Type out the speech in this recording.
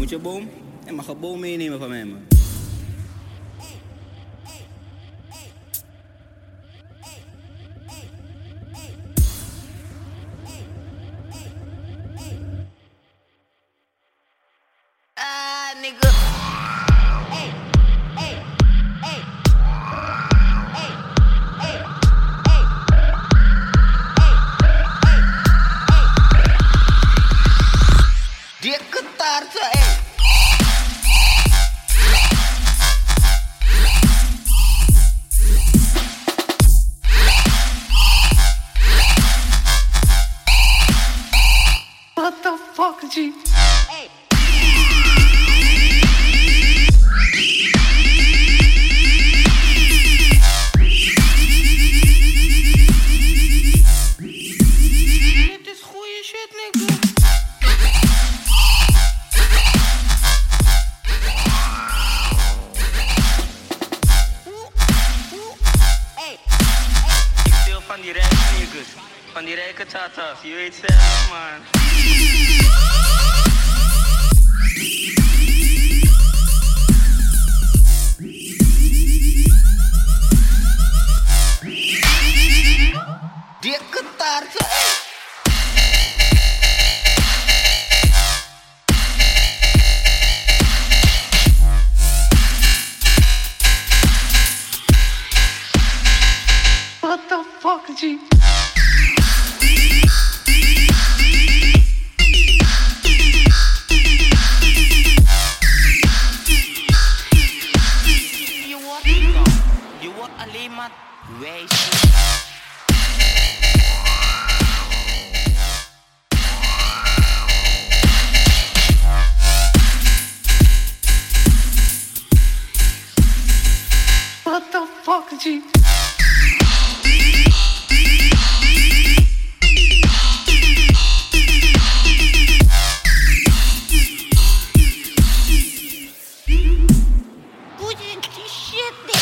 Moet je boom? Je mag een boom meenemen van mij, man. Ah, nigga. Hey, hey, hey, hey, hey, hey, Dia getar tuh, What the fuck, G? Hey. Dit is goeie shit, nigga. Ik deel van die rijke niggas, van die rijke tatas, je weet zelf, man. Dia getar tuh, What the fuck, G? Je wordt alleen maar wijs. What the fuck, G? Goeie shit,